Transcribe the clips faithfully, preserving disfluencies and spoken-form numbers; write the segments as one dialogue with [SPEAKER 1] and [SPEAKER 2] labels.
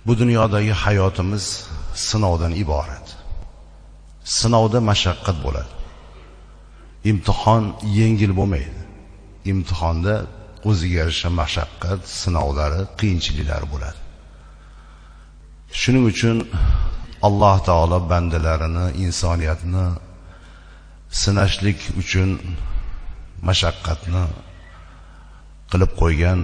[SPEAKER 1] Bu dunyodagi hayotimiz sinovdan iborat. Sinovda mashaqqat bo'ladi. Imtihon yengil bo'lmaydi. Imtihonda o'ziga yarasha mashaqqat, sinovlari, qiyinchiliklar bo'ladi. Shuning uchun Alloh taolo bandalarini, insoniyatni sinashlik uchun mashaqqatni qilib qo'ygan.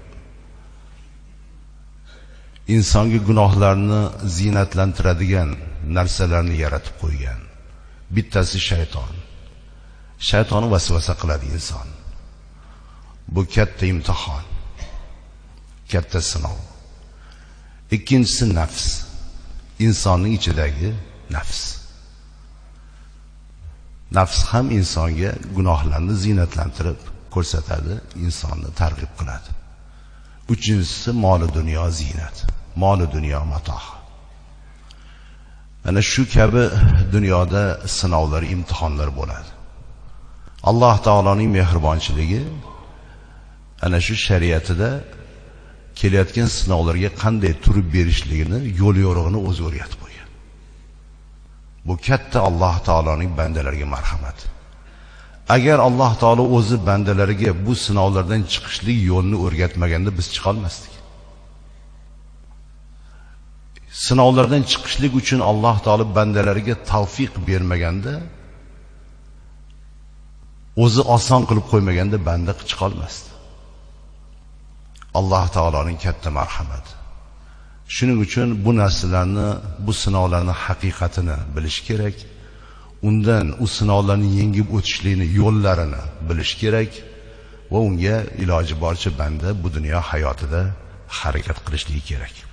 [SPEAKER 1] Insonga gunohlarni ziynatlantiradigan narsalarni yaratib qo'ygan. Bittasi shayton. Shayton vasvasa qiladi inson. Bu katta imtihon, katta sinov. Ikkinchisi nafs. Insonning ichidagi nafs. Nafs ham insonga gunohlarni ziynatlantirib ko'rsatadi, insonni targ'ib qiladi. Uchinchisi mol dunyo ziynat, mol dunyo matoh. Ana shu kabi dunyoda sinovlar, imtihonlar bo'ladi. Alloh taoloning mehribonchiligi ana shu shariatida kelayotgan sinovlarga qanday turib berishligini, yo'l yo'rig'ini o'zi o'rgatib qo'ygan. Bu katta Alloh taoloning bandalariga marhamati. Agar Alloh taolo o'zi bandalariga bu sinovlardan chiqishlik yo'lini o'rgatmaganda biz chiqa olmasdik. Sinovlardan chiqishlik uchun Alloh taolo bandalariga tavfiq bermaganda, o'zi oson qilib qo'ymaganda banda chiqa olmasdi. Alloh taoloning katta marhamati. Shuning uchun bu narsalarni, bu sinovlarning haqiqatini bilish kerak. Undan u sinovlarni yengib o'tishlikni yo'llarini bilish kerak va unga iloji boricha banda bu dunyo hayotida harakat qilishligi kerak.